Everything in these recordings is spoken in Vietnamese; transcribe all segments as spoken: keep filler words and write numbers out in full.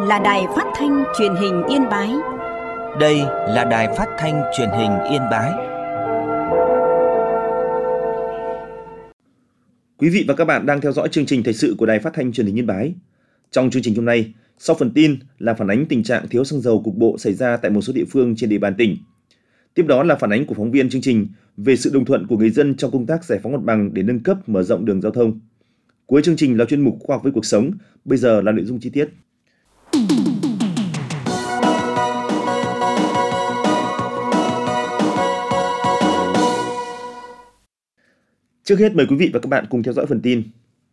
là Đài Phát thanh Truyền hình Yên Bái. Đây là Đài Phát thanh Truyền hình Yên Bái. Quý vị và các bạn đang theo dõi chương trình thời sự của Đài Phát thanh Truyền hình Yên Bái. Trong chương trình hôm nay, sau phần tin là phản ánh tình trạng thiếu xăng dầu cục bộ xảy ra tại một số địa phương trên địa bàn tỉnh. Tiếp đó là phản ánh của phóng viên chương trình về sự đồng thuận của người dân trong công tác giải phóng mặt bằng để nâng cấp mở rộng đường giao thông. Cuối chương trình là chuyên mục Khoa học với cuộc sống. Bây giờ là nội dung chi tiết. Trước hết mời quý vị và các bạn cùng theo dõi phần tin.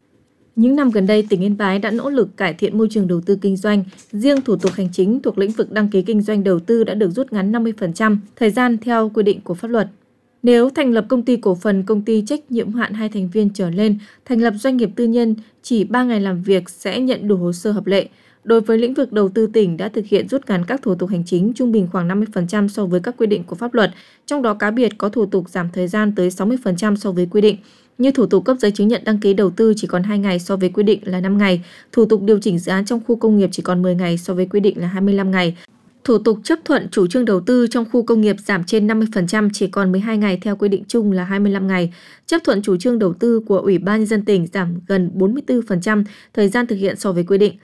Những năm gần đây, tỉnh Yên Bái đã nỗ lực cải thiện môi trường đầu tư kinh doanh. Riêng thủ tục hành chính thuộc lĩnh vực đăng ký kinh doanh đầu tư đã được rút ngắn năm mươi phần trăm thời gian theo quy định của pháp luật. Nếu thành lập công ty cổ phần, công ty trách nhiệm hữu hạn hai thành viên trở lên, thành lập doanh nghiệp tư nhân, chỉ ba ngày làm việc sẽ nhận đủ hồ sơ hợp lệ. Đối với lĩnh vực đầu tư, tỉnh đã thực hiện rút ngắn các thủ tục hành chính trung bình khoảng năm mươi phần trăm so với các quy định của pháp luật, trong đó cá biệt có thủ tục giảm thời gian tới sáu mươi phần trăm so với quy định. Như thủ tục cấp giấy chứng nhận đăng ký đầu tư chỉ còn hai ngày so với quy định là năm ngày, thủ tục điều chỉnh dự án trong khu công nghiệp chỉ còn mười ngày so với quy định là hai mươi lăm ngày. Thủ tục chấp thuận chủ trương đầu tư trong khu công nghiệp giảm trên năm mươi phần trăm chỉ còn mười hai ngày theo quy định chung là hai mươi lăm ngày. Chấp thuận chủ trương đầu tư của Ủy ban nhân dân tỉnh giảm gần bốn mươi tư phần trăm thời gian thực hiện so với quy định.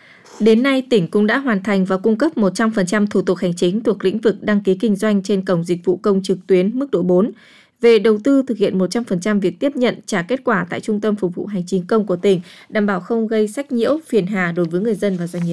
Đến nay, tỉnh cũng đã hoàn thành và cung cấp một trăm phần trăm thủ tục hành chính thuộc lĩnh vực đăng ký kinh doanh trên cổng dịch vụ công trực tuyến mức độ bốn. Về đầu tư, thực hiện một trăm phần trăm việc tiếp nhận trả kết quả tại Trung tâm Phục vụ Hành chính công của tỉnh, đảm bảo không gây sách nhiễu, phiền hà đối với người dân và doanh nghiệp.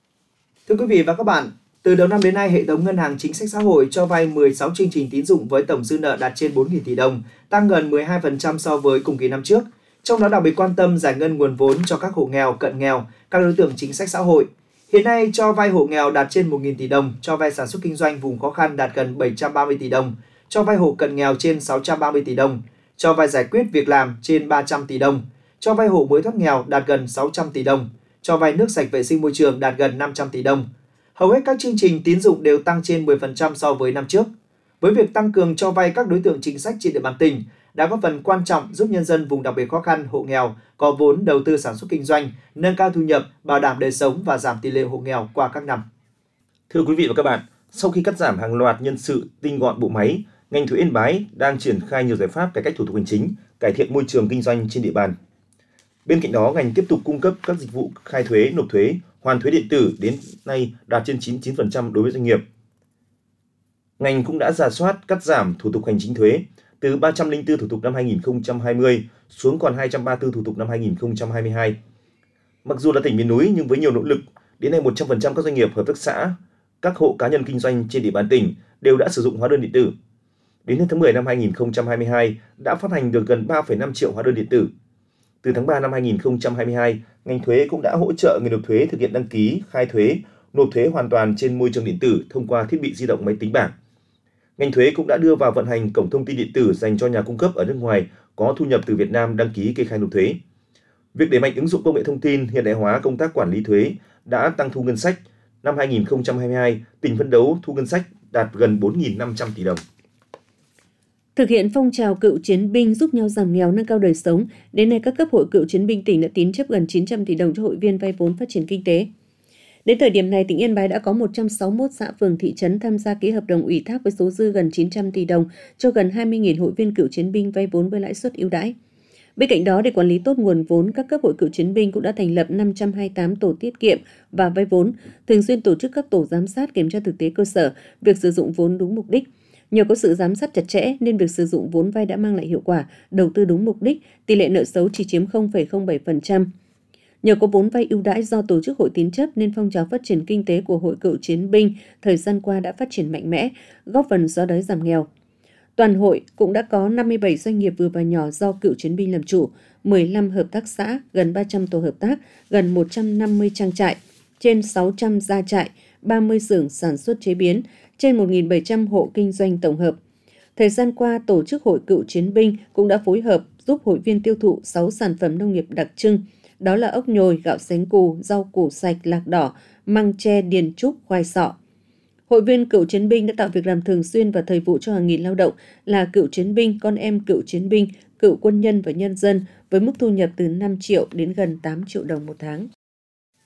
Thưa quý vị và các bạn, từ đầu năm đến nay, hệ thống ngân hàng chính sách xã hội cho vay mười sáu chương trình tín dụng với tổng dư nợ đạt trên bốn nghìn tỷ đồng, tăng gần mười hai phần trăm so với cùng kỳ năm trước. Trong đó đặc biệt quan tâm giải ngân nguồn vốn cho các hộ nghèo, cận nghèo, các đối tượng chính sách xã hội. Hiện nay, cho vay hộ nghèo đạt trên một nghìn tỷ đồng, cho vay sản xuất kinh doanh vùng khó khăn đạt gần bảy trăm ba mươi tỷ đồng, cho vay hộ cận nghèo trên sáu trăm ba mươi tỷ đồng, cho vay giải quyết việc làm trên ba trăm tỷ đồng, cho vay hộ mới thoát nghèo đạt gần sáu trăm tỷ đồng, cho vay nước sạch vệ sinh môi trường đạt gần năm trăm tỷ đồng. Hầu hết các chương trình tín dụng đều tăng trên mười phần trăm so với năm trước. Với việc tăng cường cho vay các đối tượng chính sách trên địa bàn tỉnh, đã góp phần quan trọng giúp nhân dân vùng đặc biệt khó khăn, hộ nghèo có vốn đầu tư sản xuất kinh doanh, nâng cao thu nhập, bảo đảm đời sống và giảm tỷ lệ hộ nghèo qua các năm. Thưa quý vị và các bạn, sau khi cắt giảm hàng loạt nhân sự, tinh gọn bộ máy, ngành thuế Yên Bái đang triển khai nhiều giải pháp cải cách thủ tục hành chính, cải thiện môi trường kinh doanh trên địa bàn. Bên cạnh đó, ngành tiếp tục cung cấp các dịch vụ khai thuế, nộp thuế, hoàn thuế điện tử đến nay đạt trên chín mươi chín phần trăm đối với doanh nghiệp. Ngành cũng đã rà soát cắt giảm thủ tục hành chính thuế từ ba trăm lẻ bốn thủ tục năm hai nghìn không trăm hai mươi xuống còn hai trăm ba mươi tư thủ tục năm hai nghìn không trăm hai mươi hai. Mặc dù là tỉnh miền núi nhưng với nhiều nỗ lực, đến nay một trăm phần trăm các doanh nghiệp, hợp tác xã, các hộ cá nhân kinh doanh trên địa bàn tỉnh đều đã sử dụng hóa đơn điện tử. Đến hết tháng mười năm hai nghìn không trăm hai mươi hai đã phát hành được gần ba phẩy năm triệu hóa đơn điện tử. Từ tháng ba năm hai nghìn không trăm hai mươi hai, ngành thuế cũng đã hỗ trợ người nộp thuế thực hiện đăng ký, khai thuế, nộp thuế hoàn toàn trên môi trường điện tử thông qua thiết bị di động, máy tính bảng. Ngành thuế cũng đã đưa vào vận hành cổng thông tin điện tử dành cho nhà cung cấp ở nước ngoài có thu nhập từ Việt Nam đăng ký kê khai nộp thuế. Việc đẩy mạnh ứng dụng công nghệ thông tin, hiện đại hóa công tác quản lý thuế đã tăng thu ngân sách. Năm hai nghìn không trăm hai mươi hai, tỉnh phấn đấu thu ngân sách đạt gần bốn nghìn năm trăm tỷ đồng. Thực hiện phong trào cựu chiến binh giúp nhau giảm nghèo, nâng cao đời sống, đến nay các cấp hội cựu chiến binh tỉnh đã tín chấp gần chín trăm tỷ đồng cho hội viên vay vốn phát triển kinh tế. Đến thời điểm này, tỉnh Yên Bái đã có một trăm sáu mươi mốt xã phường thị trấn tham gia ký hợp đồng ủy thác với số dư gần chín trăm tỷ đồng cho gần hai mươi nghìn hội viên cựu chiến binh vay vốn với lãi suất ưu đãi. Bên cạnh đó, để quản lý tốt nguồn vốn, các cấp hội cựu chiến binh cũng đã thành lập năm trăm hai mươi tám tổ tiết kiệm và vay vốn, thường xuyên tổ chức các tổ giám sát kiểm tra thực tế cơ sở, việc sử dụng vốn đúng mục đích. Nhờ có sự giám sát chặt chẽ nên việc sử dụng vốn vay đã mang lại hiệu quả, đầu tư đúng mục đích, tỷ lệ nợ xấu chỉ chiếm không phẩy không bảy phần trăm. Nhờ có vốn vay ưu đãi do tổ chức hội tín chấp nên phong trào phát triển kinh tế của hội cựu chiến binh thời gian qua đã phát triển mạnh mẽ, góp phần xóa đói giảm nghèo. Toàn hội cũng đã có năm mươi bảy doanh nghiệp vừa và nhỏ do cựu chiến binh làm chủ, mười lăm hợp tác xã, gần ba trăm tổ hợp tác, gần một trăm năm mươi trang trại, trên sáu trăm gia trại, ba mươi xưởng sản xuất chế biến, trên một nghìn bảy trăm hộ kinh doanh tổng hợp. Thời gian qua, tổ chức hội cựu chiến binh cũng đã phối hợp giúp hội viên tiêu thụ sáu sản phẩm nông nghiệp đặc trưng, đó là ốc nhồi, gạo sánh cù, rau củ sạch, lạc đỏ, măng tre, điền trúc, khoai sọ. Hội viên cựu chiến binh đã tạo việc làm thường xuyên và thời vụ cho hàng nghìn lao động là cựu chiến binh, con em cựu chiến binh, cựu quân nhân và nhân dân với mức thu nhập từ năm triệu đến gần tám triệu đồng một tháng.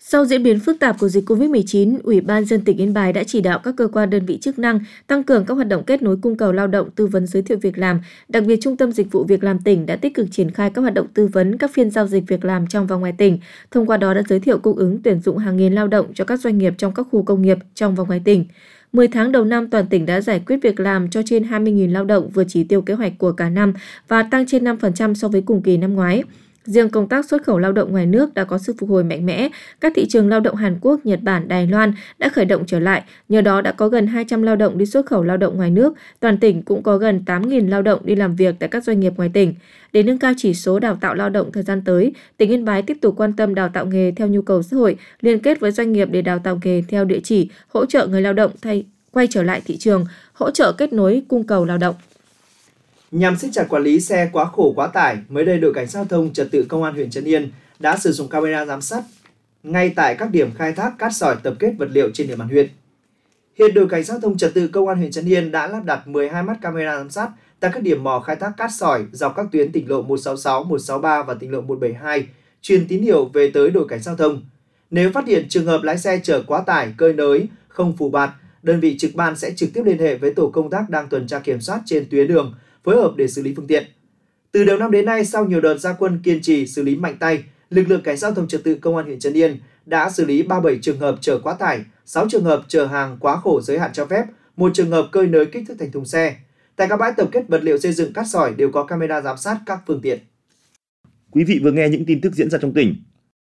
Sau diễn biến phức tạp của dịch cô vít mười chín, Ủy ban nhân dân tỉnh Yên Bái đã chỉ đạo các cơ quan đơn vị chức năng tăng cường các hoạt động kết nối cung cầu lao động, tư vấn giới thiệu việc làm. Đặc biệt, Trung tâm Dịch vụ Việc làm tỉnh đã tích cực triển khai các hoạt động tư vấn, các phiên giao dịch việc làm trong và ngoài tỉnh. Thông qua đó đã giới thiệu cung ứng tuyển dụng hàng nghìn lao động cho các doanh nghiệp trong các khu công nghiệp trong và ngoài tỉnh. mười tháng đầu năm, toàn tỉnh đã giải quyết việc làm cho trên hai mươi nghìn lao động, vượt chỉ tiêu kế hoạch của cả năm và tăng trên năm phần trăm so với cùng kỳ năm ngoái. Riêng công tác xuất khẩu lao động ngoài nước đã có sự phục hồi mạnh mẽ. Các thị trường lao động Hàn Quốc, Nhật Bản, Đài Loan đã khởi động trở lại. Nhờ đó đã có gần hai trăm lao động đi xuất khẩu lao động ngoài nước. Toàn tỉnh cũng có gần tám nghìn lao động đi làm việc tại các doanh nghiệp ngoài tỉnh. Để nâng cao chỉ số đào tạo lao động thời gian tới, tỉnh Yên Bái tiếp tục quan tâm đào tạo nghề theo nhu cầu xã hội, liên kết với doanh nghiệp để đào tạo nghề theo địa chỉ, hỗ trợ người lao động thay quay trở lại thị trường, hỗ trợ kết nối cung cầu lao động. Nhằm siết chặt quản lý xe quá khổ quá tải, mới đây đội cảnh sát giao thông trật tự công an huyện Trấn Yên đã sử dụng camera giám sát ngay tại các điểm khai thác cát sỏi tập kết vật liệu trên địa bàn huyện. Hiện đội cảnh sát giao thông trật tự công an huyện Trấn Yên đã lắp đặt mười hai mắt camera giám sát tại các điểm mỏ khai thác cát sỏi dọc các tuyến tỉnh lộ một sáu sáu, một sáu ba và tỉnh lộ một bảy hai, truyền tín hiệu về tới đội cảnh sát giao thông. Nếu phát hiện trường hợp lái xe chở quá tải, cơi nới, không phù bạt, đơn vị trực ban sẽ trực tiếp liên hệ với tổ công tác đang tuần tra kiểm soát trên tuyến đường, phối hợp để xử lý phương tiện. Từ đầu năm đến nay, sau nhiều đợt ra quân kiên trì xử lý mạnh tay, lực lượng cảnh sát giao thông trật tự công an huyện Trấn Yên đã xử lý ba mươi bảy trường hợp chở quá tải, sáu trường hợp chở hàng quá khổ giới hạn cho phép, một trường hợp cơi nới kích thước thành thùng xe. Tại các bãi tập kết vật liệu xây dựng cát sỏi đều có camera giám sát các phương tiện. Quý vị vừa nghe những tin tức diễn ra trong tỉnh.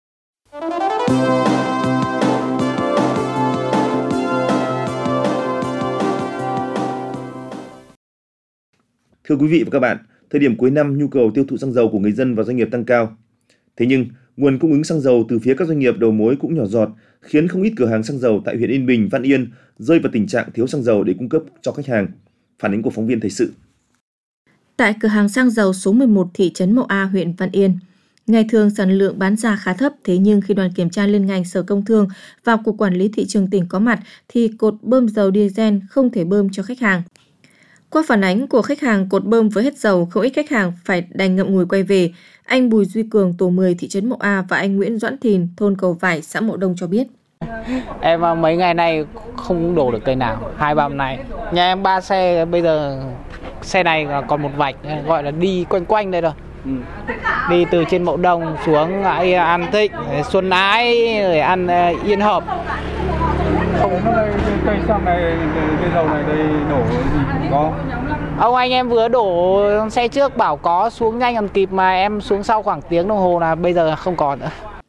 Thưa quý vị và các bạn, thời điểm cuối năm nhu cầu tiêu thụ xăng dầu của người dân và doanh nghiệp tăng cao. Thế nhưng, nguồn cung ứng xăng dầu từ phía các doanh nghiệp đầu mối cũng nhỏ giọt, khiến không ít cửa hàng xăng dầu tại huyện Yên Bình, Văn Yên rơi vào tình trạng thiếu xăng dầu để cung cấp cho khách hàng. Phản ánh của phóng viên thời sự. Tại cửa hàng xăng dầu số mười một thị trấn Mậu A, huyện Văn Yên, ngày thường sản lượng bán ra khá thấp, thế nhưng khi đoàn kiểm tra liên ngành Sở Công Thương và Cục Quản lý Thị trường tỉnh có mặt thì cột bơm dầu diesel không thể bơm cho khách hàng. Qua phản ánh của khách hàng cột bơm với hết dầu, không ít khách hàng phải đành ngậm ngùi quay về. Anh Bùi Duy Cường, tổ mười, thị trấn Mậu A và anh Nguyễn Doãn Thìn, thôn Cầu Vải, xã Mậu Đông cho biết. Em mấy ngày nay không đổ được cây nào, hai ba hôm nay. Nhà em ba xe, bây giờ xe này còn một vạch, gọi là đi quanh quanh đây rồi. Ừ. Đi từ trên Mậu Đông xuống An Thịnh, Xuân Ái, rồi ăn Yên Hợp. Không, cây xăng này, cây dầu này đây đổ gì cũng có. Ông anh em vừa đổ xe trước bảo có xuống nhanh còn kịp mà em xuống sau khoảng tiếng đồng hồ là bây giờ không còn nữa.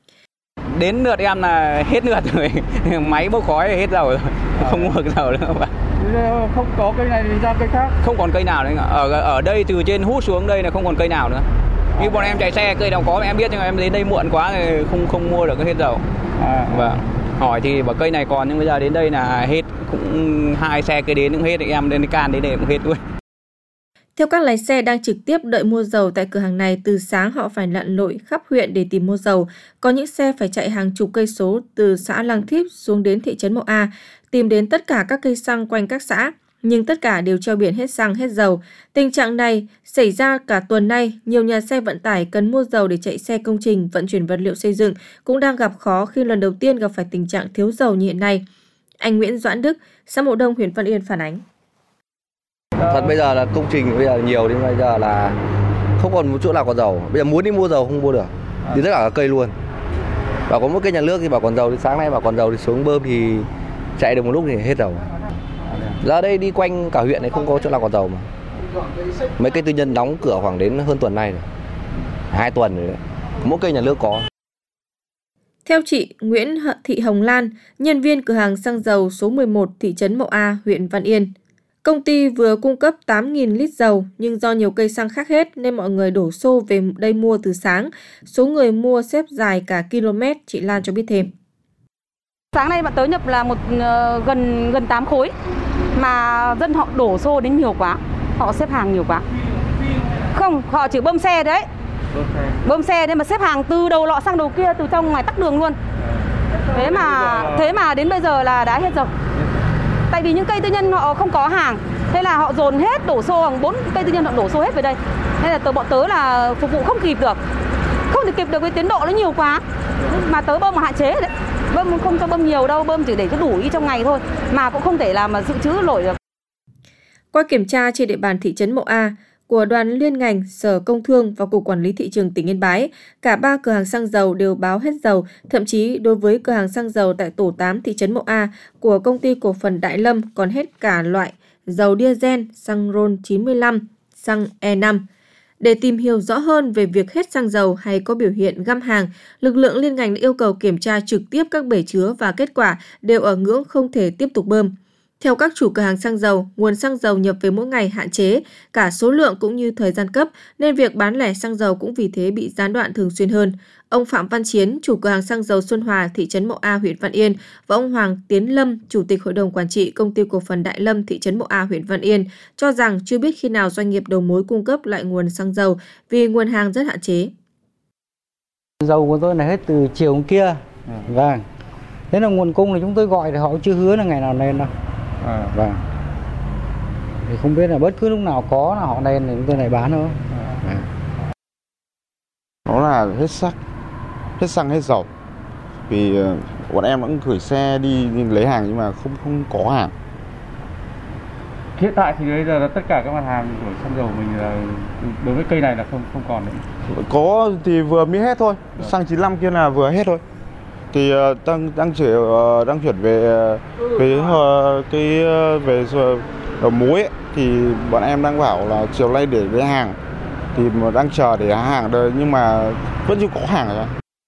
Đến lượt em là hết lượt rồi, máy bốc khói hết dầu rồi, không mua dầu nữa mà. Không có cây này thì ra cây khác. Không còn cây nào nữa. Ở ở đây từ trên hút xuống đây là không còn cây nào nữa. Như bọn em chạy xe cây nào có em biết nhưng mà em đến đây muộn quá thì không không mua được cái hết dầu. À, vâng. Hỏi thì bảo cây này còn nhưng bây giờ đến đây là hết, cũng hai xe cây đến cũng hết, em đến can đến đây cũng hết luôn. Theo các lái xe đang trực tiếp đợi mua dầu tại cửa hàng này, từ sáng họ phải lặn lội khắp huyện để tìm mua dầu. Có những xe phải chạy hàng chục cây số từ xã Lăng Thiếp xuống đến thị trấn Mậu A, tìm đến tất cả các cây xăng quanh các xã, nhưng tất cả đều treo biển hết xăng hết dầu. Tình trạng này xảy ra cả tuần nay, nhiều nhà xe vận tải cần mua dầu để chạy xe công trình, vận chuyển vật liệu xây dựng cũng đang gặp khó khi lần đầu tiên gặp phải tình trạng thiếu dầu như hiện nay. Anh Nguyễn Doãn Đức, xã Mậu Đông, huyện Văn Yên phản ánh. Thật bây giờ là công trình bây giờ nhiều đến bây giờ là không còn một chỗ nào có dầu. Bây giờ muốn đi mua dầu không mua được. Đi tất cả các cây luôn. Và có một cây nhà nước thì bảo còn dầu thì sáng nay bảo còn dầu thì xuống bơm thì chạy được một lúc thì hết dầu. Ra đây đi quanh cả huyện này không có chỗ nào còn dầu mà. Mấy cây tư nhân đóng cửa khoảng đến hơn tuần nay rồi. Hai tuần rồi đấy. Mỗi cây nhà nước có. Theo chị Nguyễn Thị Hồng Lan, nhân viên cửa hàng xăng dầu số mười một thị trấn Mậu A, huyện Văn Yên, công ty vừa cung cấp tám nghìn lít dầu nhưng do nhiều cây xăng khác hết nên mọi người đổ xô về đây mua từ sáng. Số người mua xếp dài cả km, chị Lan cho biết thêm. Sáng nay bạn tới nhập là một uh, gần gần tám khối mà dân họ đổ xô đến nhiều quá, họ xếp hàng nhiều quá. Không, họ chỉ bơm xe đấy. Bơm xe nên mà xếp hàng từ đầu lọ sang đầu kia, từ trong ngoài tắc đường luôn. Thế mà thế mà đến bây giờ là đã hết rồi. Tại vì những cây tư nhân họ không có hàng, thế là họ dồn hết đổ xô, hàng bốn cây tư nhân họ đổ xô hết về đây. Nên là tớ bọn tớ là phục vụ không kịp được. Không thể kịp được, cái tiến độ nó nhiều quá. Mà tớ bơm mà hạn chế đấy. Bơm không cho bơm nhiều đâu, bơm chỉ để cho đủ ý trong ngày thôi. Mà cũng không thể làm mà dự trữ nổi được. Qua kiểm tra trên địa bàn thị trấn Mậu A của Đoàn Liên ngành, Sở Công Thương và Cục Quản lý Thị trường tỉnh Yên Bái, cả ba cửa hàng xăng dầu đều báo hết dầu. Thậm chí đối với cửa hàng xăng dầu tại tổ tám thị trấn Mậu A của Công ty Cổ phần Đại Lâm còn hết cả loại dầu diesel, xăng RON chín mươi lăm, xăng E năm. Để tìm hiểu rõ hơn về việc hết xăng dầu hay có biểu hiện găm hàng, lực lượng liên ngành đã yêu cầu kiểm tra trực tiếp các bể chứa và kết quả đều ở ngưỡng không thể tiếp tục bơm. Theo các chủ cửa hàng xăng dầu, nguồn xăng dầu nhập về mỗi ngày hạn chế, cả số lượng cũng như thời gian cấp, nên việc bán lẻ xăng dầu cũng vì thế bị gián đoạn thường xuyên hơn. Ông Phạm Văn Chiến, chủ cửa hàng xăng dầu Xuân Hòa, thị trấn Mậu A, huyện Văn Yên và ông Hoàng Tiến Lâm, Chủ tịch Hội đồng Quản trị Công ty Cổ phần Đại Lâm, thị trấn Mậu A, huyện Văn Yên, cho rằng chưa biết khi nào doanh nghiệp đầu mối cung cấp lại nguồn xăng dầu vì nguồn hàng rất hạn chế. Dầu của tôi là hết từ chiều hôm kia. Vâng. Thế là nguồn cung thì chúng tôi gọi thì họ chưa hứa là ngày nào lên đâu. À, vâng. Thì không biết là bất cứ lúc nào có là họ lên thì chúng tôi lại bán thôi. À. Nó là hết sắc, hết xăng hết dầu. Vì bọn em cũng gửi xe đi lấy hàng nhưng mà không không có hàng. Hiện tại thì bây giờ là tất cả các mặt hàng của xăng dầu mình là đối với cây này là không không còn nữa. Có thì vừa mới hết thôi. Được. Xăng chín mươi lăm kia là vừa hết thôi. Thì đang đang chuyển đang chuyển về về cái về đầu mối ấy, thì bọn em đang bảo là chiều nay để lấy hàng thì mà đang chờ để hàng đời nhưng mà vẫn chưa có hàng rồi.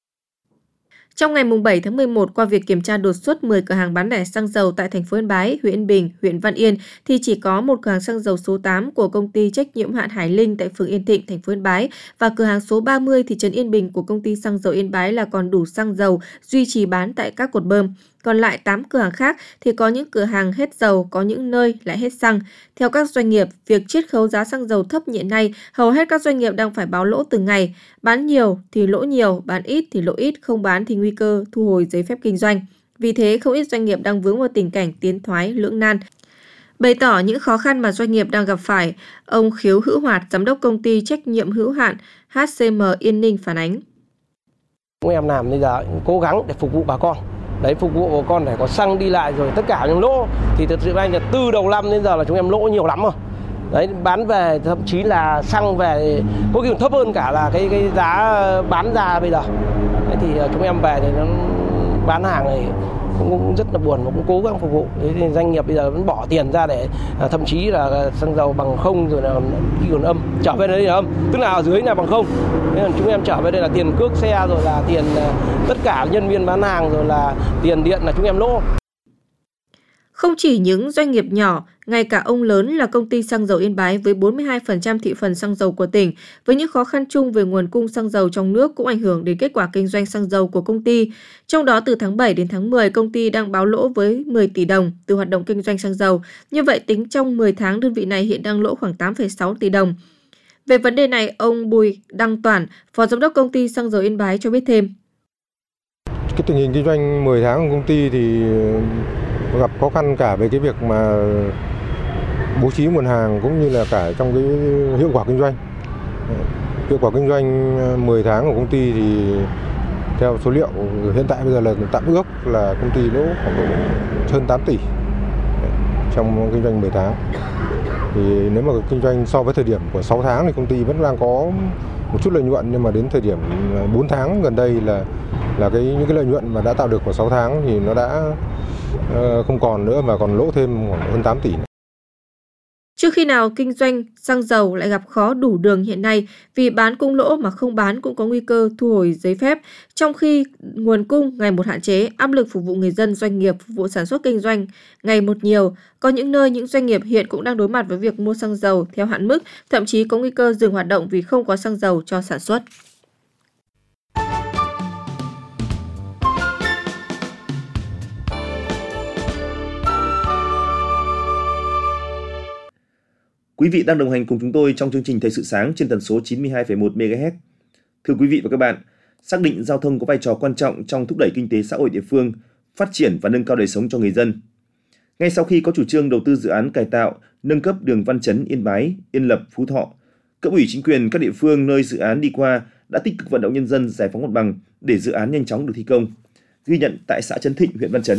Trong ngày bảy tháng mười một, qua việc kiểm tra đột xuất mười cửa hàng bán lẻ xăng dầu tại thành phố Yên Bái, huyện Yên Bình, huyện Văn Yên thì chỉ có một cửa hàng xăng dầu số tám của công ty trách nhiệm hữu hạn Hải Linh tại phường Yên Thịnh, thành phố Yên Bái và cửa hàng số ba mươi thị trấn Yên Bình của công ty xăng dầu Yên Bái là còn đủ xăng dầu duy trì bán tại các cột bơm. Còn lại tám cửa hàng khác thì có những cửa hàng hết dầu, có những nơi lại hết xăng. Theo các doanh nghiệp, việc chiết khấu giá xăng dầu thấp hiện nay, hầu hết các doanh nghiệp đang phải báo lỗ từng ngày. Bán nhiều thì lỗ nhiều, bán ít thì lỗ ít, không bán thì nguy cơ thu hồi giấy phép kinh doanh. Vì thế, không ít doanh nghiệp đang vướng vào tình cảnh tiến thoái lưỡng nan. Bày tỏ những khó khăn mà doanh nghiệp đang gặp phải, ông Khiếu Hữu Hoạt, giám đốc công ty trách nhiệm hữu hạn hát xê em Yên Ninh phản ánh. Chúng em làm bây giờ cố gắng để phục vụ bà con. Đấy, phục vụ bà con để có xăng đi lại rồi tất cả những lỗ thì thật sự anh là từ đầu năm đến giờ là chúng em lỗ nhiều lắm rồi. Đấy, bán về thậm chí là xăng về có khi còn thấp hơn cả là cái cái giá bán ra bây giờ. Đấy, thì chúng em về thì nó bán hàng này cũng, cũng rất là buồn và cũng cố gắng phục vụ. Đấy, thì doanh nghiệp bây giờ vẫn bỏ tiền ra để à, thậm chí là xăng dầu bằng không rồi là khi còn âm trở về đây là âm, tức là ở dưới là bằng không. Nên là chúng em trở về đây là tiền cước xe rồi là tiền uh, tất cả nhân viên bán hàng rồi là tiền điện là chúng em lỗ. Không chỉ những doanh nghiệp nhỏ, ngay cả ông lớn là công ty xăng dầu Yên Bái với bốn mươi hai phần trăm thị phần xăng dầu của tỉnh, với những khó khăn chung về nguồn cung xăng dầu trong nước cũng ảnh hưởng đến kết quả kinh doanh xăng dầu của công ty. Trong đó từ tháng bảy đến tháng mười, công ty đang báo lỗ với mười tỷ đồng từ hoạt động kinh doanh xăng dầu. Như vậy tính trong mười tháng, đơn vị này hiện đang lỗ khoảng tám phẩy sáu tỷ đồng. Về vấn đề này, ông Bùi Đăng Toản, Phó Giám đốc công ty xăng dầu Yên Bái cho biết thêm. Cái tình hình kinh doanh mười tháng của công ty thì gặp khó khăn cả về cái việc mà bố trí nguồn hàng cũng như là cả trong cái hiệu quả kinh doanh. Hiệu quả kinh doanh mười tháng của công ty thì theo số liệu hiện tại bây giờ là tạm ước là công ty lỗ khoảng hơn tám tỷ trong kinh doanh mười tháng. Thì nếu mà kinh doanh so với thời điểm của sáu tháng thì công ty vẫn đang có một chút lợi nhuận, nhưng mà đến thời điểm bốn tháng gần đây là là cái những cái lợi nhuận mà đã tạo được của sáu tháng thì nó đã uh, không còn nữa mà còn lỗ thêm khoảng hơn tám tỷ. Trước khi nào kinh doanh xăng dầu lại gặp khó đủ đường hiện nay vì bán cung lỗ mà không bán cũng có nguy cơ thu hồi giấy phép, trong khi nguồn cung ngày một hạn chế, áp lực phục vụ người dân, doanh nghiệp, phục vụ sản xuất kinh doanh ngày một nhiều. Có những nơi những doanh nghiệp hiện cũng đang đối mặt với việc mua xăng dầu theo hạn mức, thậm chí có nguy cơ dừng hoạt động vì không có xăng dầu cho sản xuất. Quý vị đang đồng hành cùng chúng tôi trong chương trình Thời sự sáng trên tần số chín mươi hai phẩy một mê ga héc. Thưa quý vị và các bạn, xác định giao thông có vai trò quan trọng trong thúc đẩy kinh tế xã hội địa phương, phát triển và nâng cao đời sống cho người dân. Ngay sau khi có chủ trương đầu tư dự án cải tạo, nâng cấp đường Văn Chấn, Yên Bái, Yên Lập, Phú Thọ, cấp ủy chính quyền các địa phương nơi dự án đi qua đã tích cực vận động nhân dân giải phóng mặt bằng để dự án nhanh chóng được thi công. Ghi nhận tại xã Trấn Thịnh, huyện Văn Chấn.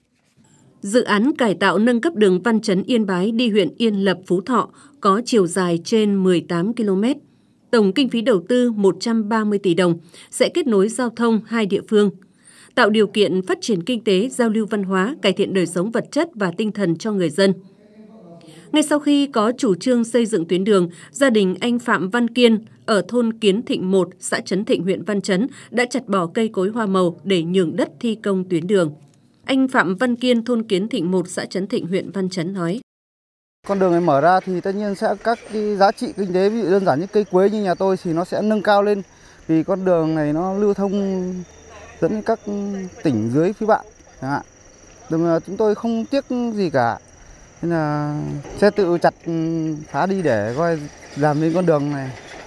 Dự án cải tạo nâng cấp đường Văn Chấn Yên Bái đi huyện Yên Lập, Phú Thọ có chiều dài trên mười tám ki lô mét. Tổng kinh phí đầu tư một trăm ba mươi tỷ đồng, sẽ kết nối giao thông hai địa phương, tạo điều kiện phát triển kinh tế, giao lưu văn hóa, cải thiện đời sống vật chất và tinh thần cho người dân. Ngay sau khi có chủ trương xây dựng tuyến đường, gia đình anh Phạm Văn Kiên ở thôn Kiến Thịnh một, xã Trấn Thịnh, huyện Văn Chấn đã chặt bỏ cây cối hoa màu để nhường đất thi công tuyến đường. Anh Phạm Văn Kiên, thôn Kiến Thịnh một, xã Trấn Thịnh, huyện Văn Chấn nói: Con đường này mở ra thì tất nhiên sẽ các cái giá trị kinh tế, ví dụ đơn giản như cây quế như nhà tôi thì nó sẽ nâng cao lên, vì con đường này nó lưu thông dẫn các tỉnh dưới phía bạn chẳng hạn. Đường chúng tôi không tiếc gì cả, nên là sẽ tự chặt phá đi để coi làm nên con đường này.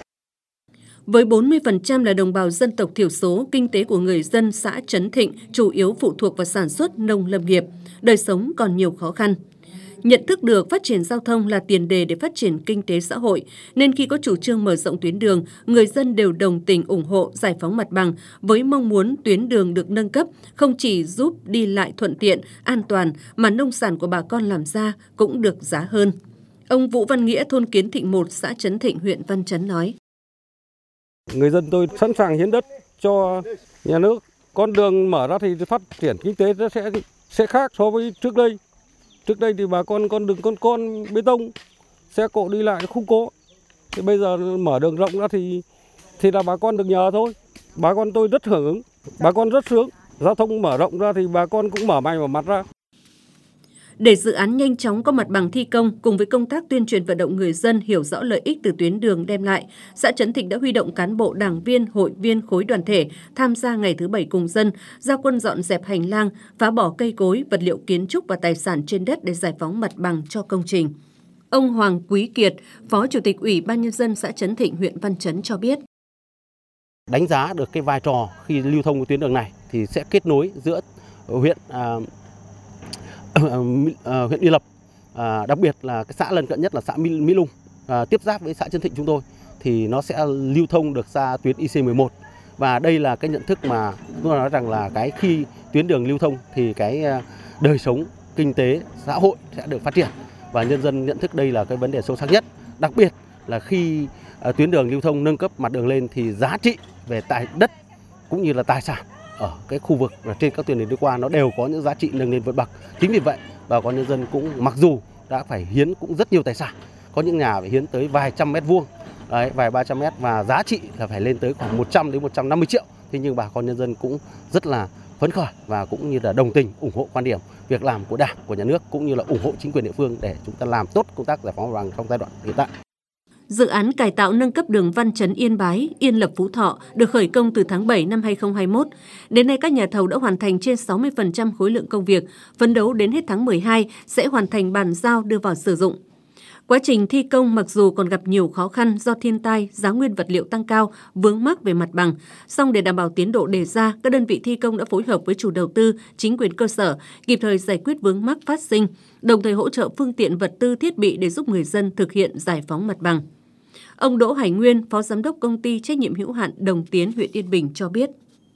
Với bốn mươi phần trăm là đồng bào dân tộc thiểu số, kinh tế của người dân xã Trấn Thịnh chủ yếu phụ thuộc vào sản xuất nông lâm nghiệp, đời sống còn nhiều khó khăn. Nhận thức được phát triển giao thông là tiền đề để phát triển kinh tế xã hội, nên khi có chủ trương mở rộng tuyến đường, người dân đều đồng tình ủng hộ giải phóng mặt bằng với mong muốn tuyến đường được nâng cấp không chỉ giúp đi lại thuận tiện, an toàn mà nông sản của bà con làm ra cũng được giá hơn. Ông Vũ Văn Nghĩa, thôn Kiến Thịnh một, xã Trấn Thịnh, huyện Văn Chấn nói: Người dân tôi sẵn sàng hiến đất cho nhà nước. Con đường mở ra thì phát triển kinh tế nó sẽ sẽ khác so với trước đây. Trước đây thì bà con con đường con con bê tông, xe cộ đi lại không có. Thì bây giờ mở đường rộng ra thì thì là bà con được nhờ thôi. Bà con tôi rất hưởng ứng, bà con rất sướng. Giao thông mở rộng ra thì bà con cũng mở mày mở mặt ra. Để dự án nhanh chóng có mặt bằng thi công cùng với công tác tuyên truyền vận động người dân hiểu rõ lợi ích từ tuyến đường đem lại, xã Trấn Thịnh đã huy động cán bộ, đảng viên, hội viên, khối đoàn thể tham gia ngày thứ bảy cùng dân, ra quân dọn dẹp hành lang, phá bỏ cây cối, vật liệu kiến trúc và tài sản trên đất để giải phóng mặt bằng cho công trình. Ông Hoàng Quý Kiệt, Phó Chủ tịch Ủy ban Nhân dân xã Trấn Thịnh, huyện Văn Chấn cho biết: Đánh giá được cái vai trò khi lưu thông của tuyến đường này thì sẽ kết nối giữa huyện à, huyện Yên Lập, à, đặc biệt là cái xã lân cận nhất là xã Mỹ, Mỹ Lung, à, tiếp giáp với xã Trấn Thịnh chúng tôi, thì nó sẽ lưu thông được ra tuyến I C mười một. Và đây là cái nhận thức mà tôi nói rằng là cái khi tuyến đường lưu thông thì cái đời sống kinh tế xã hội sẽ được phát triển, và nhân dân nhận thức đây là cái vấn đề sâu sắc nhất. Đặc biệt là khi à, tuyến đường lưu thông nâng cấp mặt đường lên thì giá trị về tài đất cũng như là tài sản ở cái khu vực và trên các tuyến đường đi qua nó đều có những giá trị nâng lên vượt bậc. Chính vì vậy bà con nhân dân cũng mặc dù đã phải hiến cũng rất nhiều tài sản, có những nhà phải hiến tới vài trăm mét vuông, đấy, vài ba trăm mét, và giá trị là phải lên tới khoảng một trăm đến một trăm năm mươi triệu. Thế nhưng bà con nhân dân cũng rất là phấn khởi và cũng như là đồng tình ủng hộ quan điểm việc làm của Đảng, của nhà nước cũng như là ủng hộ chính quyền địa phương để chúng ta làm tốt công tác giải phóng mặt bằng trong giai đoạn hiện tại. Dự án cải tạo nâng cấp đường Văn Chấn Yên Bái, Yên Lập, Phú Thọ được khởi công từ tháng bảy năm hai nghìn không trăm hai mươi mốt. Đến nay các nhà thầu đã hoàn thành trên sáu mươi phần trăm khối lượng công việc, phấn đấu đến hết tháng mười hai sẽ hoàn thành bàn giao đưa vào sử dụng. Quá trình thi công mặc dù còn gặp nhiều khó khăn do thiên tai, giá nguyên vật liệu tăng cao, vướng mắc về mặt bằng, song để đảm bảo tiến độ đề ra, các đơn vị thi công đã phối hợp với chủ đầu tư, chính quyền cơ sở, kịp thời giải quyết vướng mắc phát sinh, đồng thời hỗ trợ phương tiện vật tư thiết bị để giúp người dân thực hiện giải phóng mặt bằng. Ông Đỗ Hải Nguyên, Phó Giám đốc Công ty Trách nhiệm hữu hạn Đồng Tiến, huyện Yên Bình cho biết: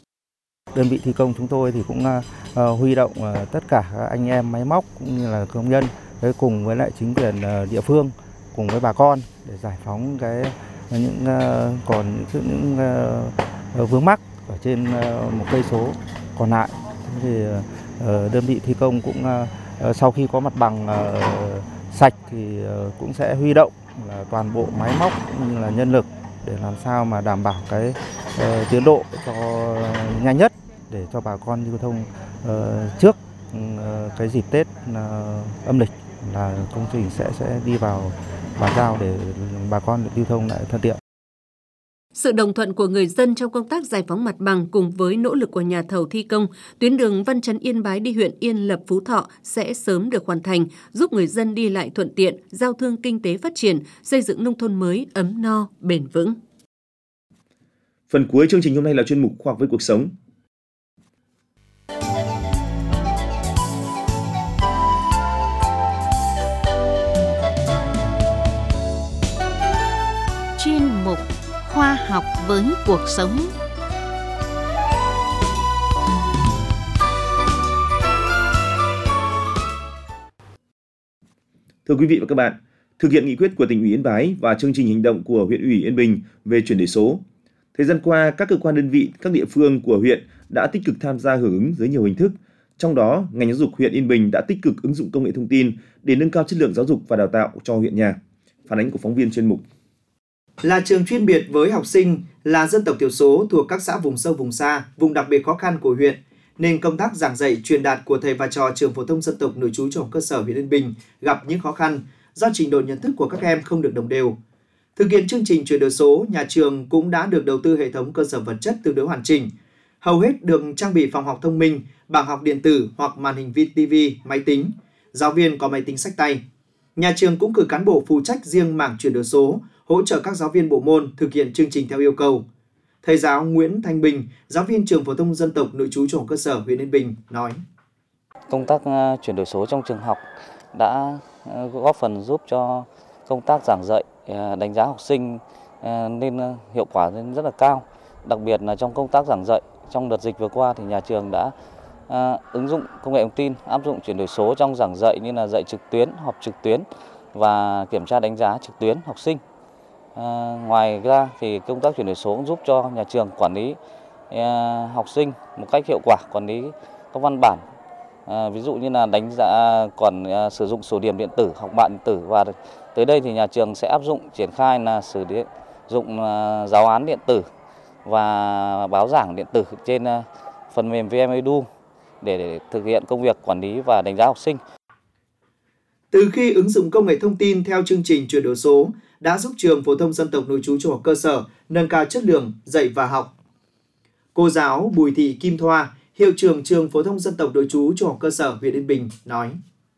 Đơn vị thi công chúng tôi thì cũng uh, huy động uh, tất cả các anh em máy móc cũng như là công nhân với cùng với lại chính quyền uh, địa phương cùng với bà con để giải phóng cái những uh, còn những, những uh, vướng mắc ở trên uh, một cây số còn lại. Thì uh, đơn vị thi công cũng uh, sau khi có mặt bằng uh, sạch thì uh, cũng sẽ huy động là toàn bộ máy móc cũng như là nhân lực để làm sao mà đảm bảo cái uh, tiến độ cho nhanh nhất để cho bà con lưu thông uh, trước uh, cái dịp Tết uh, âm lịch là công trình sẽ sẽ đi vào bàn giao để bà con được lưu thông lại thuận tiện. Sự đồng thuận của người dân trong công tác giải phóng mặt bằng cùng với nỗ lực của nhà thầu thi công, tuyến đường Văn Chấn Yên Bái đi huyện Yên Lập, Phú Thọ sẽ sớm được hoàn thành, giúp người dân đi lại thuận tiện, giao thương kinh tế phát triển, xây dựng nông thôn mới ấm no, bền vững. Phần cuối chương trình hôm nay là chuyên mục Khoa học với cuộc sống. Chuyên mục Khoa học với cuộc sống. Thưa quý vị và các bạn, thực hiện nghị quyết của tỉnh ủy Yên Bái và chương trình hành động của huyện ủy Yên Bình về chuyển đổi số, thời gian qua các cơ quan đơn vị, các địa phương của huyện đã tích cực tham gia hưởng ứng dưới nhiều hình thức. Trong đó, ngành giáo dục huyện Yên Bình đã tích cực ứng dụng công nghệ thông tin để nâng cao chất lượng giáo dục và đào tạo cho huyện nhà. Phản ánh của phóng viên chuyên mục. Là trường chuyên biệt với học sinh là dân tộc thiểu số thuộc các xã vùng sâu vùng xa, vùng đặc biệt khó khăn của huyện, nên công tác giảng dạy truyền đạt của thầy và trò trường phổ thông dân tộc nội trú trung học cơ sở huyện Yên Bình gặp những khó khăn do trình độ nhận thức của các em không được đồng đều. Thực hiện chương trình chuyển đổi số, nhà trường cũng đã được đầu tư hệ thống cơ sở vật chất tương đối hoàn chỉnh. Hầu hết được trang bị phòng học thông minh, bảng học điện tử hoặc màn hình ti vi, máy tính. Giáo viên có máy tính xách tay. Nhà trường cũng cử cán bộ phụ trách riêng mảng chuyển đổi số, hỗ trợ các giáo viên bộ môn thực hiện chương trình theo yêu cầu. Thầy giáo Nguyễn Thanh Bình, giáo viên trường phổ thông dân tộc nội trú trung học cơ sở huyện Yên Bình nói: Công tác chuyển đổi số trong trường học đã góp phần giúp cho công tác giảng dạy, đánh giá học sinh nên hiệu quả nên rất là cao. Đặc biệt là trong công tác giảng dạy, trong đợt dịch vừa qua thì nhà trường đã ứng dụng công nghệ thông tin, áp dụng chuyển đổi số trong giảng dạy như là dạy trực tuyến, họp trực tuyến và kiểm tra đánh giá trực tuyến học sinh. À, ngoài ra thì công tác chuyển đổi số cũng giúp cho nhà trường quản lý à, học sinh một cách hiệu quả, quản lý các văn bản, à, ví dụ như là đánh giá còn à, sử dụng sổ điểm điện tử, học bạ điện tử, và tới đây thì nhà trường sẽ áp dụng triển khai là sử dụng à, giáo án điện tử và báo giảng điện tử trên à, phần mềm vê em Edu để, để thực hiện công việc quản lý và đánh giá học sinh. Từ khi ứng dụng công nghệ thông tin theo chương trình chuyển đổi số đã giúp trường phổ thông dân tộc nội trú trung học cơ sở nâng cao chất lượng dạy và học. Cô giáo Bùi Thị Kim Thoa, hiệu trưởng trường phổ thông dân tộc nội trú trung học cơ sở huyện Yên Bình nói: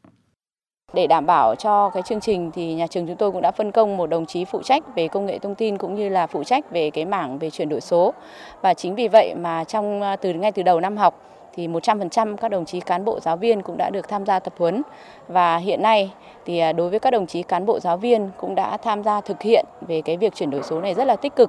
Để đảm bảo cho cái chương trình thì nhà trường chúng tôi cũng đã phân công một đồng chí phụ trách về công nghệ thông tin cũng như là phụ trách về cái mảng về chuyển đổi số. Và chính vì vậy mà trong từ ngay từ đầu năm học thì một trăm phần trăm các đồng chí cán bộ giáo viên cũng đã được tham gia tập huấn, và hiện nay thì đối với các đồng chí cán bộ giáo viên cũng đã tham gia thực hiện về cái việc chuyển đổi số này rất là tích cực.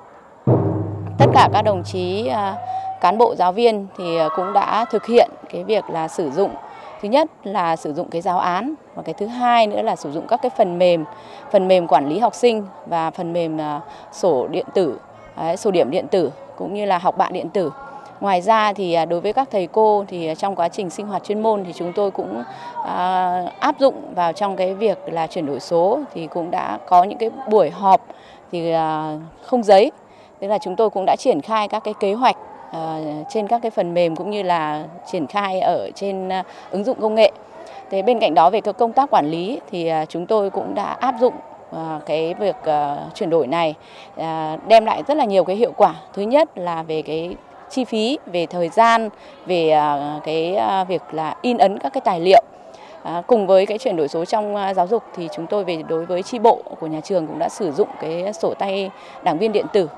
Tất cả các đồng chí cán bộ giáo viên thì cũng đã thực hiện cái việc là sử dụng, thứ nhất là sử dụng cái giáo án, và cái thứ hai nữa là sử dụng các cái phần mềm, phần mềm quản lý học sinh và phần mềm sổ điện tử, sổ điểm điện tử cũng như là học bạ điện tử. Ngoài ra thì đối với các thầy cô thì trong quá trình sinh hoạt chuyên môn thì chúng tôi cũng à, áp dụng vào trong cái việc là chuyển đổi số, thì cũng đã có những cái buổi họp thì à, không giấy, tức là chúng tôi cũng đã triển khai các cái kế hoạch à, trên các cái phần mềm cũng như là triển khai ở trên à, ứng dụng công nghệ. Thế bên cạnh đó về cái công tác quản lý thì à, chúng tôi cũng đã áp dụng à, cái việc à, chuyển đổi này à, đem lại rất là nhiều cái hiệu quả. Thứ nhất là về cái chi phí, về thời gian, về cái việc là in ấn các cái tài liệu. À, cùng với cái chuyển đổi số trong giáo dục thì chúng tôi về đối với chi bộ của nhà trường cũng đã sử dụng cái sổ tay đảng viên điện tử.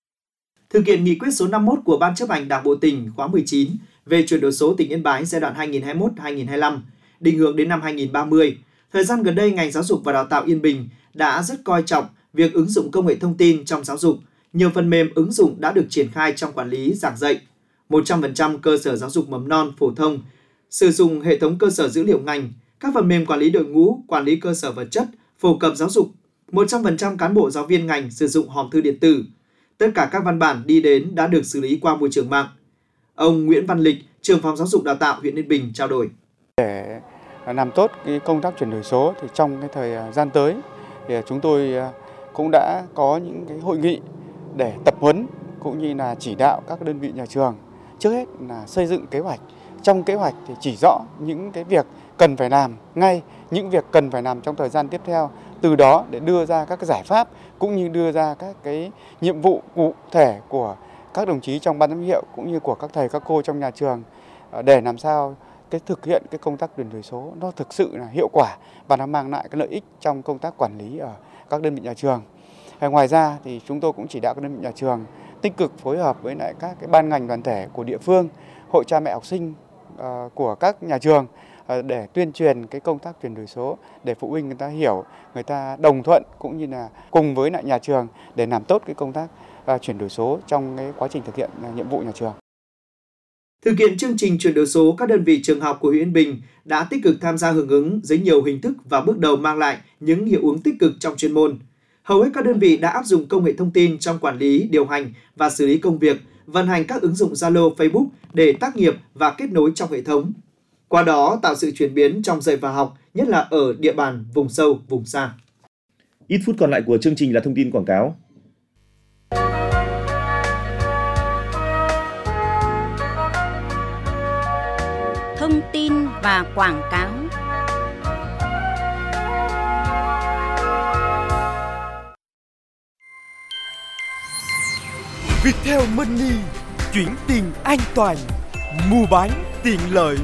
Thực hiện nghị quyết số năm mươi mốt của Ban chấp hành Đảng bộ tỉnh khóa mười chín về chuyển đổi số tỉnh Yên Bái giai đoạn hai nghìn không trăm hai mươi mốt đến hai nghìn không trăm hai mươi lăm, định hướng đến năm hai nghìn không trăm ba mươi. Thời gian gần đây, ngành giáo dục và đào tạo Yên Bình đã rất coi trọng việc ứng dụng công nghệ thông tin trong giáo dục. Nhiều phần mềm ứng dụng đã được triển khai trong quản lý giảng dạy. một trăm phần trăm cơ sở giáo dục mầm non phổ thông sử dụng hệ thống cơ sở dữ liệu ngành, các phần mềm quản lý đội ngũ, quản lý cơ sở vật chất, phổ cập giáo dục. một trăm phần trăm cán bộ giáo viên ngành sử dụng hòm thư điện tử. Tất cả các văn bản đi đến đã được xử lý qua môi trường mạng. Ông Nguyễn Văn Lịch, trưởng phòng giáo dục đào tạo huyện Yên Bình trao đổi: Để làm tốt cái công tác chuyển đổi số thì trong cái thời gian tới thì chúng tôi cũng đã có những cái hội nghị để tập huấn cũng như là chỉ đạo các đơn vị nhà trường. Trước hết là xây dựng kế hoạch. Trong kế hoạch thì chỉ rõ những cái việc cần phải làm ngay, những việc cần phải làm trong thời gian tiếp theo. Từ đó để đưa ra các cái giải pháp cũng như đưa ra các cái nhiệm vụ cụ thể của các đồng chí trong ban giám hiệu cũng như của các thầy các cô trong nhà trường để làm sao cái thực hiện cái công tác chuyển đổi số nó thực sự là hiệu quả và nó mang lại cái lợi ích trong công tác quản lý ở các đơn vị nhà trường. Ngoài ra thì chúng tôi cũng chỉ đạo các đơn vị nhà trường tích cực phối hợp với lại các cái ban ngành đoàn thể của địa phương, hội cha mẹ học sinh uh, của các nhà trường để tuyên truyền cái công tác chuyển đổi số, để phụ huynh người ta hiểu, người ta đồng thuận cũng như là cùng với lại nhà trường để làm tốt cái công tác chuyển đổi số trong cái quá trình thực hiện nhiệm vụ nhà trường. Thực hiện chương trình chuyển đổi số, các đơn vị trường học của huyện Yên Bình đã tích cực tham gia hưởng ứng dưới nhiều hình thức và bước đầu mang lại những hiệu ứng tích cực trong chuyên môn. Hầu hết các đơn vị đã áp dụng công nghệ thông tin trong quản lý, điều hành và xử lý công việc, vận hành các ứng dụng Zalo, Facebook để tác nghiệp và kết nối trong hệ thống. Qua đó tạo sự chuyển biến trong dạy và học, nhất là ở địa bàn vùng sâu, vùng xa. Ít phút còn lại của chương trình là thông tin quảng cáo. Thông tin và quảng cáo. Viettel Money, chuyển tiền an toàn, mua bán tiện lợi.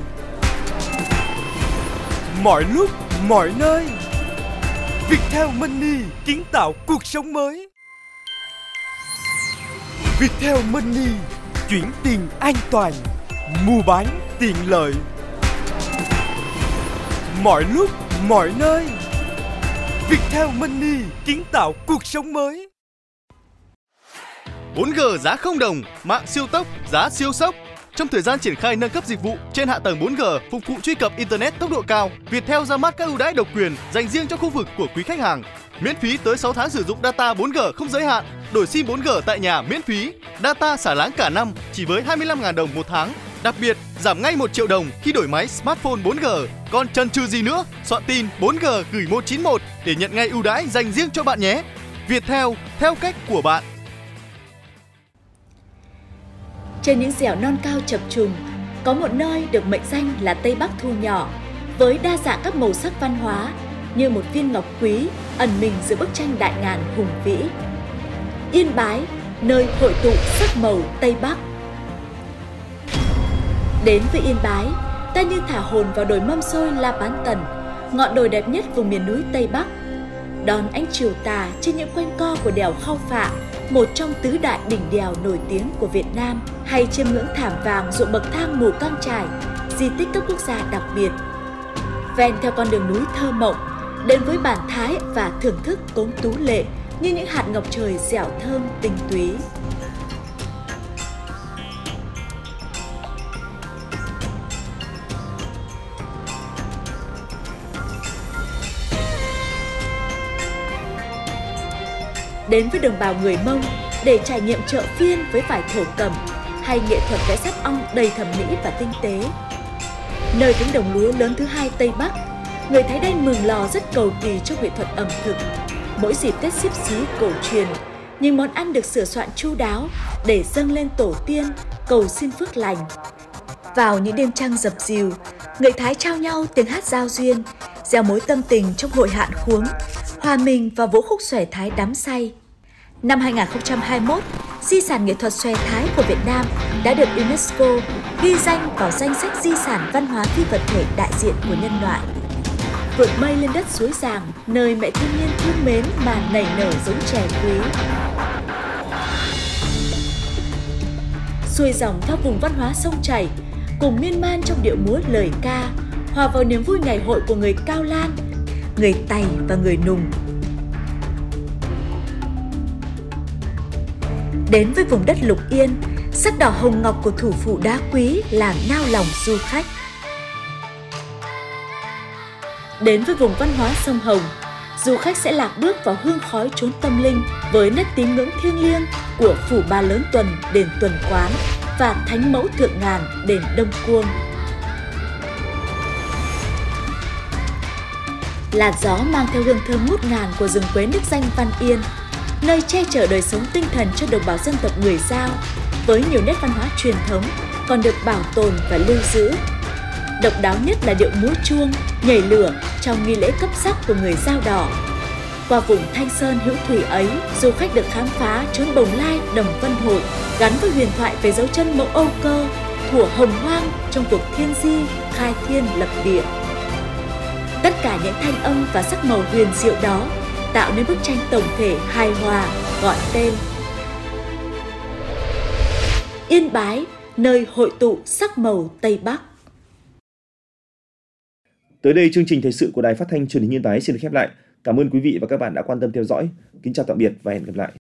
Mọi lúc, mọi nơi. Viettel Money kiến tạo cuộc sống mới. Viettel Money, chuyển tiền an toàn, mua bán tiện lợi. Mọi lúc, mọi nơi. Viettel Money kiến tạo cuộc sống mới. bốn G giá không đồng, mạng siêu tốc, giá siêu sốc. Trong thời gian triển khai nâng cấp dịch vụ trên hạ tầng bốn G phục vụ truy cập Internet tốc độ cao, Viettel ra mắt các ưu đãi độc quyền dành riêng cho khu vực của quý khách hàng. Miễn phí tới sáu tháng sử dụng data bốn G không giới hạn, đổi sim bốn G tại nhà miễn phí, data xả láng cả năm chỉ với hai mươi lăm nghìn đồng một tháng. Đặc biệt, giảm ngay một triệu đồng khi đổi máy smartphone bốn G. Còn chần chừ gì nữa, soạn tin bốn G gửi một chín một để nhận ngay ưu đãi dành riêng cho bạn nhé. Viettel, theo cách của bạn. Trên những dẻo non cao chập trùng, có một nơi được mệnh danh là Tây Bắc thu nhỏ, với đa dạng các màu sắc văn hóa như một viên ngọc quý ẩn mình giữa bức tranh đại ngàn hùng vĩ. Yên Bái, nơi hội tụ sắc màu Tây Bắc. Đến với Yên Bái, ta như thả hồn vào đồi mâm xôi La Bán Tần, ngọn đồi đẹp nhất vùng miền núi Tây Bắc. Đón ánh chiều tà trên những quanh co của đèo Khao Phạ, một trong tứ đại đỉnh đèo nổi tiếng của Việt Nam, hay chiêm ngưỡng thảm vàng ruộng bậc thang Mù Căng Chải, di tích cấp quốc gia đặc biệt. Ven theo con đường núi thơ mộng, đến với bản Thái và thưởng thức cốm tú lệ như những hạt ngọc trời dẻo thơm tinh túy. Đến với đồng bào người Mông để trải nghiệm chợ phiên với vải thổ cẩm hay nghệ thuật vẽ sáp ong đầy thẩm mỹ và tinh tế. Nơi cánh đồng lúa lớn thứ hai Tây Bắc, người Thái Đen Mường Lò rất cầu kỳ trong nghệ thuật ẩm thực. Mỗi dịp Tết Xíp Xí cổ truyền, những món ăn được sửa soạn chu đáo để dâng lên tổ tiên, cầu xin phước lành. Vào những đêm trăng dập dìu, người Thái trao nhau tiếng hát giao duyên, gieo mối tâm tình trong hội hạn khuống, hòa mình vào vũ khúc xòe Thái đắm say. Năm hai không hai mốt, di sản nghệ thuật xòe Thái của Việt Nam đã được UNESCO ghi danh vào danh sách di sản văn hóa phi vật thể đại diện của nhân loại. Vượt mây lên đất suối Giàng, nơi mẹ thiên nhiên thương mến mà nảy nở giống chè quý. Xuôi dòng theo vùng văn hóa sông chảy, cùng miên man trong điệu múa lời ca, hòa vào niềm vui ngày hội của người Cao Lan, người Tày và người Nùng. Đến với vùng đất Lục Yên, sắc đỏ hồng ngọc của thủ phủ đá quý làm nao lòng du khách. Đến với vùng văn hóa sông Hồng, du khách sẽ lạc bước vào hương khói chốn tâm linh với nét tín ngưỡng thiêng liêng của phủ Ba Lớn Tuần, đền Tuần Quán và Thánh Mẫu Thượng Ngàn, đền Đông Cuông. Làn gió mang theo hương thơm ngút ngàn của rừng quế nước danh Văn Yên, nơi che chở đời sống tinh thần cho đồng bào dân tộc người Dao, với nhiều nét văn hóa truyền thống còn được bảo tồn và lưu giữ. Độc đáo nhất là điệu múa chuông, nhảy lửa trong nghi lễ cấp sắc của người Dao Đỏ. Qua vùng Thanh Sơn hữu thủy ấy, du khách được khám phá chốn Bồng Lai, Đồng Vân Hội, gắn với huyền thoại về dấu chân mẫu Âu Cơ, thuở hồng hoang trong cuộc thiên di, khai thiên lập địa. Tất cả những thanh âm và sắc màu huyền diệu đó tạo nên bức tranh tổng thể hài hòa gọi tên Yên Bái, nơi hội tụ sắc màu Tây Bắc. Tới đây chương trình thời sự của Đài Phát thanh Truyền hình Yên Bái xin được khép lại. Cảm ơn quý vị và các bạn đã quan tâm theo dõi. Kính chào tạm biệt và hẹn gặp lại.